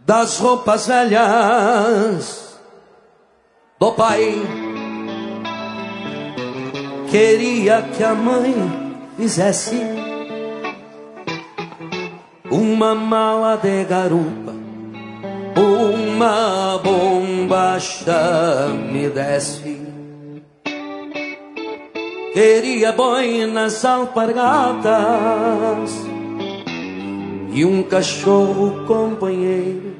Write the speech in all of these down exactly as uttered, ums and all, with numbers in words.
das roupas velhas do pai. Queria que a mãe fizesse uma mala de garupa, uma bombacha me desse. Queria boinas alpargatas e um cachorro companheiro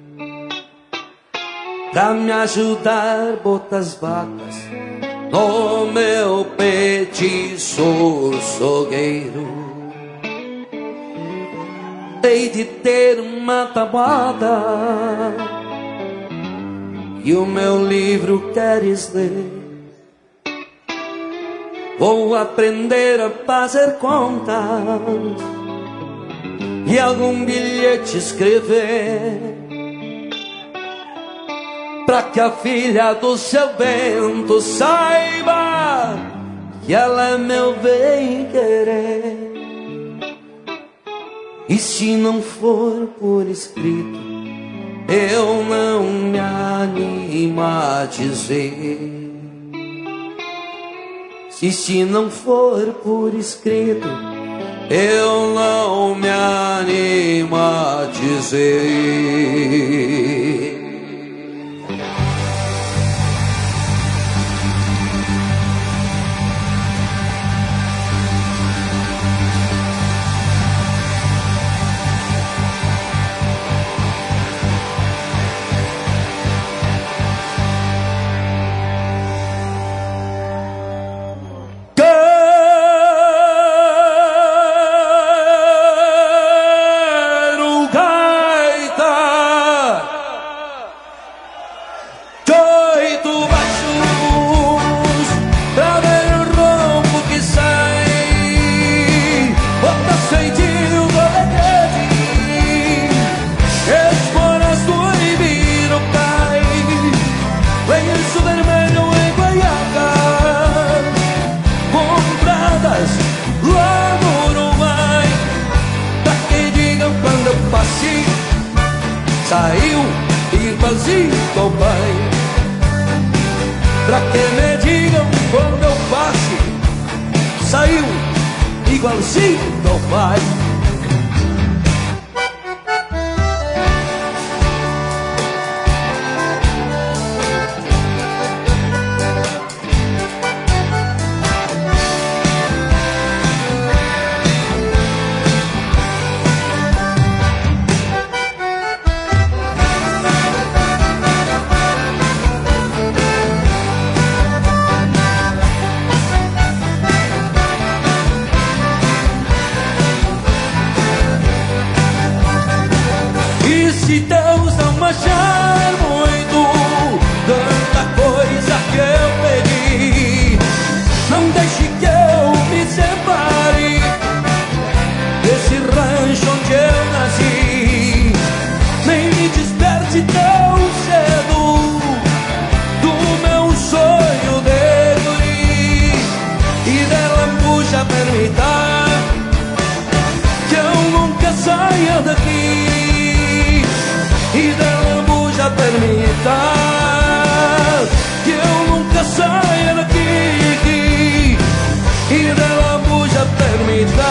pra me ajudar a botar as vacas no meu petiço açougueiro. Hei de ter uma tabuada e o meu livro queres ler. Vou aprender a fazer contas e algum bilhete escrever, pra que a filha do seu vento saiba que ela é meu bem-querer. E se não for por escrito, eu não me animo a dizer. E se não for por escrito, eu não me animo a dizer. Saiu igualzinho do pai, pra que me digam quando eu passe. Saiu igualzinho do pai. Se Deus não achar muito tanta coisa que eu pedi, não deixe que eu me separe desse rancho onde eu nasci. Nem me desperte tão cedo do meu sonho de guri, e dela puxa permita que eu nunca saia daqui. E dela buja permita que eu nunca saia daqui. E dela buja permita.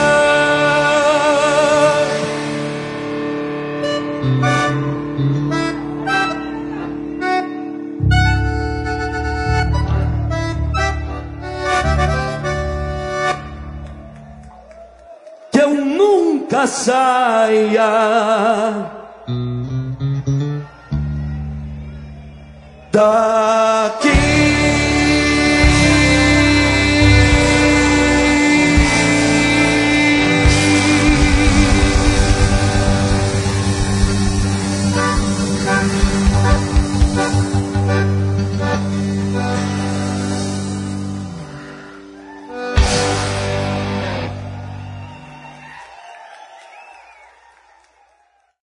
Que eu nunca saia da